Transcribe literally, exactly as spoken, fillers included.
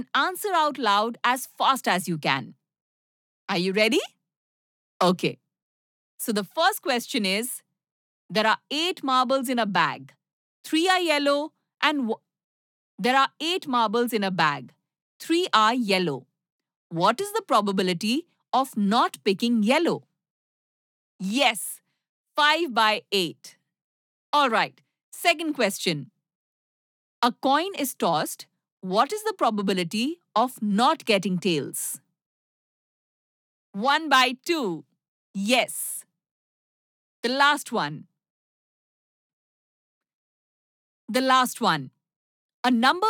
Answer out loud as fast as you can. Are you ready? Okay. So the first question is, there are eight marbles in a bag. Three are yellow and w- there are eight marbles in a bag. Three are yellow. What is the probability of not picking yellow? Yes, five by eight. All right. Second question. A coin is tossed. What is the probability of not getting tails? one by two. Yes. The last one. The last one. A number